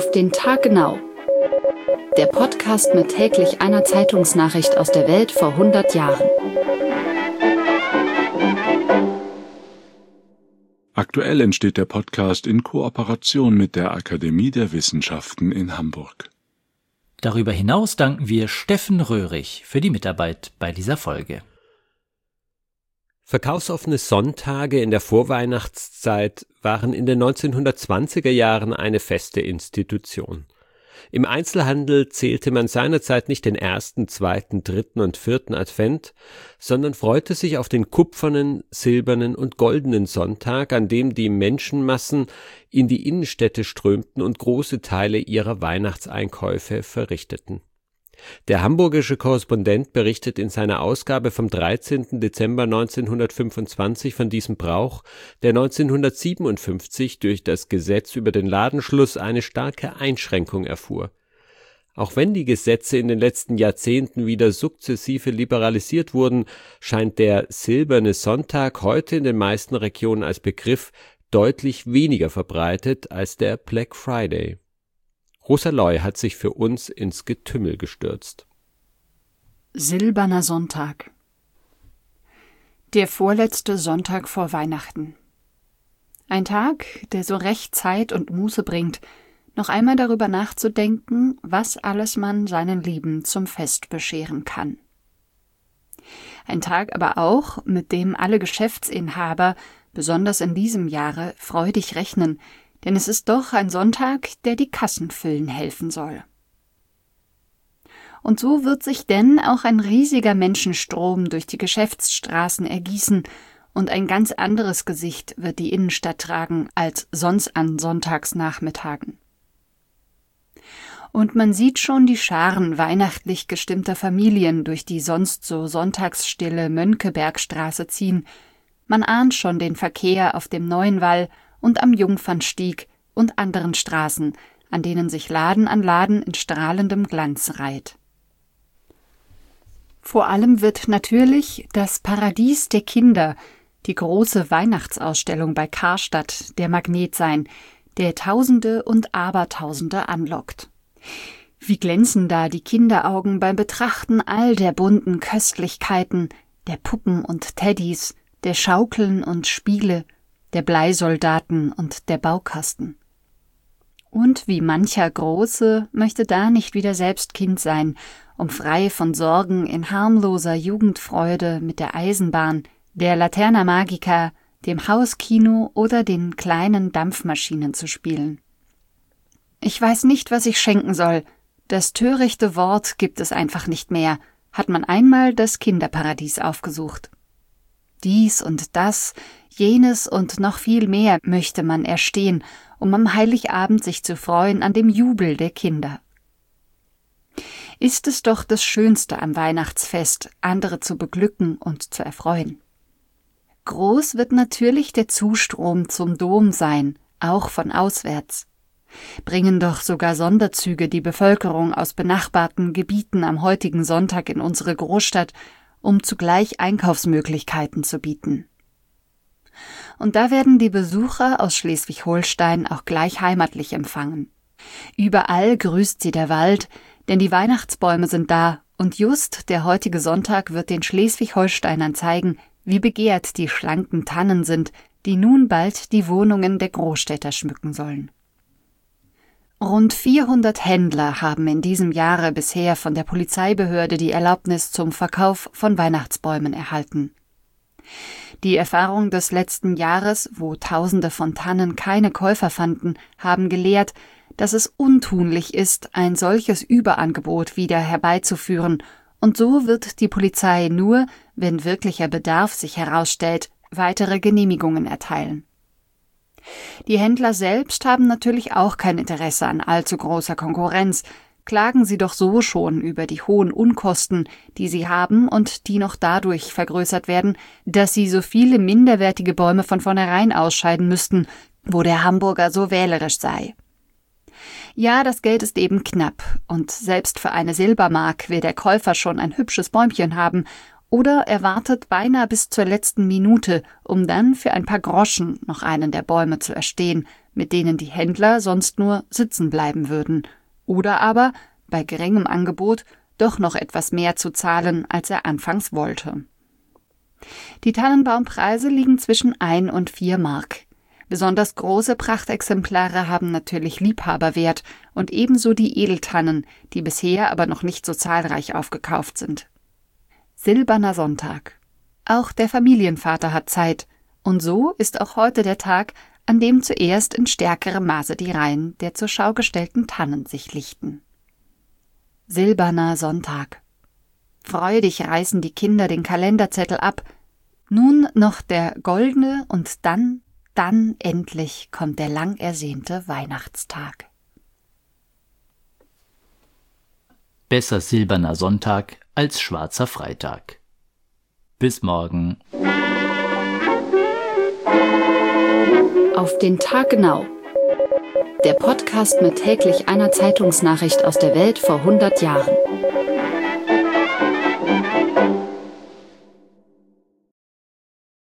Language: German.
Auf den Tag genau. Der Podcast mit täglich einer Zeitungsnachricht aus der Welt vor 100 Jahren. Aktuell entsteht der Podcast in Kooperation mit der Akademie der Wissenschaften in Hamburg. Darüber hinaus danken wir Steffen Röhrig für die Mitarbeit bei dieser Folge. Verkaufsoffene Sonntage in der Vorweihnachtszeit waren in den 1920er Jahren eine feste Institution. Im Einzelhandel zählte man seinerzeit nicht den ersten, zweiten, dritten und vierten Advent, sondern freute sich auf den kupfernen, silbernen und goldenen Sonntag, an dem die Menschenmassen in die Innenstädte strömten und große Teile ihrer Weihnachtseinkäufe verrichteten. Der hamburgische Korrespondent berichtet in seiner Ausgabe vom 13. Dezember 1925 von diesem Brauch, der 1957 durch das Gesetz über den Ladenschluss eine starke Einschränkung erfuhr. Auch wenn die Gesetze in den letzten Jahrzehnten wieder sukzessive liberalisiert wurden, scheint der silberne Sonntag heute in den meisten Regionen als Begriff deutlich weniger verbreitet als der Black Friday. Rosa Loy hat sich für uns ins Getümmel gestürzt. Silberner Sonntag. Der vorletzte Sonntag vor Weihnachten. Ein Tag, der so recht Zeit und Muße bringt, noch einmal darüber nachzudenken, was alles man seinen Lieben zum Fest bescheren kann. Ein Tag aber auch, mit dem alle Geschäftsinhaber, besonders in diesem Jahre, freudig rechnen, denn es ist doch ein Sonntag, der die Kassen füllen helfen soll. Und so wird sich denn auch ein riesiger Menschenstrom durch die Geschäftsstraßen ergießen und ein ganz anderes Gesicht wird die Innenstadt tragen als sonst an Sonntagsnachmittagen. Und man sieht schon die Scharen weihnachtlich gestimmter Familien durch die sonst so sonntagsstille Mönckebergstraße ziehen. Man ahnt schon den Verkehr auf dem Neuen Wall und am Jungfernstieg und anderen Straßen, an denen sich Laden an Laden in strahlendem Glanz reiht. Vor allem wird natürlich das Paradies der Kinder, die große Weihnachtsausstellung bei Karstadt, der Magnet sein, der Tausende und Abertausende anlockt. Wie glänzen da die Kinderaugen beim Betrachten all der bunten Köstlichkeiten, der Puppen und Teddys, der Schaukeln und Spiele, der Bleisoldaten und der Baukasten. Und wie mancher Große möchte da nicht wieder selbst Kind sein, um frei von Sorgen in harmloser Jugendfreude mit der Eisenbahn, der Laterna Magica, dem Hauskino oder den kleinen Dampfmaschinen zu spielen. Ich weiß nicht, was ich schenken soll. Das törichte Wort gibt es einfach nicht mehr, hat man einmal das Kinderparadies aufgesucht. Dies und das, jenes und noch viel mehr möchte man erstehen, um am Heiligabend sich zu freuen an dem Jubel der Kinder. Ist es doch das Schönste am Weihnachtsfest, andere zu beglücken und zu erfreuen. Groß wird natürlich der Zustrom zum Dom sein, auch von auswärts. Bringen doch sogar Sonderzüge die Bevölkerung aus benachbarten Gebieten am heutigen Sonntag in unsere Großstadt, um zugleich Einkaufsmöglichkeiten zu bieten. Und da werden die Besucher aus Schleswig-Holstein auch gleich heimatlich empfangen. Überall grüßt sie der Wald, denn die Weihnachtsbäume sind da und just der heutige Sonntag wird den Schleswig-Holsteinern zeigen, wie begehrt die schlanken Tannen sind, die nun bald die Wohnungen der Großstädter schmücken sollen. Rund 400 Händler haben in diesem Jahre bisher von der Polizeibehörde die Erlaubnis zum Verkauf von Weihnachtsbäumen erhalten. Die Erfahrung des letzten Jahres, wo Tausende von Tannen keine Käufer fanden, haben gelehrt, dass es untunlich ist, ein solches Überangebot wieder herbeizuführen, und so wird die Polizei nur, wenn wirklicher Bedarf sich herausstellt, weitere Genehmigungen erteilen. Die Händler selbst haben natürlich auch kein Interesse an allzu großer Konkurrenz, klagen sie doch so schon über die hohen Unkosten, die sie haben und die noch dadurch vergrößert werden, dass sie so viele minderwertige Bäume von vornherein ausscheiden müssten, wo der Hamburger so wählerisch sei. Ja, das Geld ist eben knapp, und selbst für eine Silbermark will der Käufer schon ein hübsches Bäumchen haben, Oder er wartet beinahe bis zur letzten Minute, um dann für ein paar Groschen noch einen der Bäume zu erstehen, mit denen die Händler sonst nur sitzen bleiben würden. Oder aber, bei geringem Angebot, doch noch etwas mehr zu zahlen, als er anfangs wollte. Die Tannenbaumpreise liegen zwischen 1 und 4 Mark. Besonders große Prachtexemplare haben natürlich Liebhaberwert und ebenso die Edeltannen, die bisher aber noch nicht so zahlreich aufgekauft sind. Silberner Sonntag. Auch der Familienvater hat Zeit, und so ist auch heute der Tag, an dem zuerst in stärkerem Maße die Reihen der zur Schau gestellten Tannen sich lichten. Silberner Sonntag. Freudig reißen die Kinder den Kalenderzettel ab. Nun noch der goldene und dann endlich kommt der lang ersehnte Weihnachtstag. Besser silberner Sonntag als schwarzer Freitag. Bis morgen. Auf den Tag genau. Der Podcast mit täglich einer Zeitungsnachricht aus der Welt vor 100 Jahren.